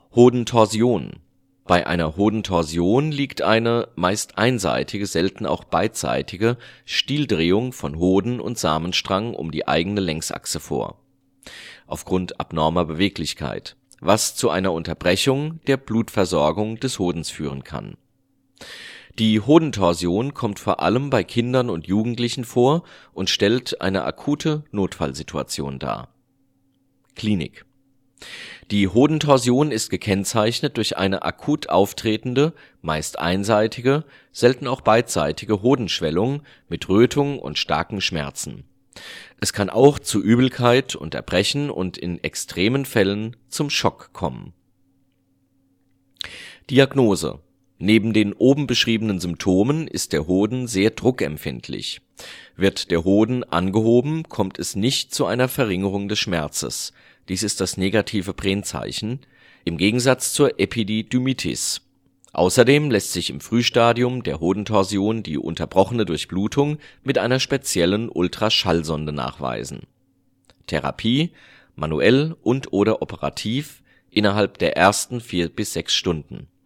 Hodentorsion. Bei einer Hodentorsion liegt eine, meist einseitige, selten auch beidseitige, Stieldrehung von Hoden und Samenstrang um die eigene Längsachse vor, aufgrund abnormer Beweglichkeit, was zu einer Unterbrechung der Blutversorgung des Hodens führen kann. Die Hodentorsion kommt vor allem bei Kindern und Jugendlichen vor und stellt eine akute Notfallsituation dar. Klinik: Die Hodentorsion ist gekennzeichnet durch eine akut auftretende, meist einseitige, selten auch beidseitige Hodenschwellung mit Rötung und starken Schmerzen. Es kann auch zu Übelkeit und Erbrechen und in extremen Fällen zum Schock kommen. Diagnose: Neben den oben beschriebenen Symptomen ist der Hoden sehr druckempfindlich. Wird der Hoden angehoben, kommt es nicht zu einer Verringerung des Schmerzes. Dies ist das negative Brennzeichen, im Gegensatz zur Epididymitis. Außerdem lässt sich im Frühstadium der Hodentorsion die unterbrochene Durchblutung mit einer speziellen Ultraschallsonde nachweisen. Therapie: manuell und/oder operativ innerhalb der ersten 4 bis 6 Stunden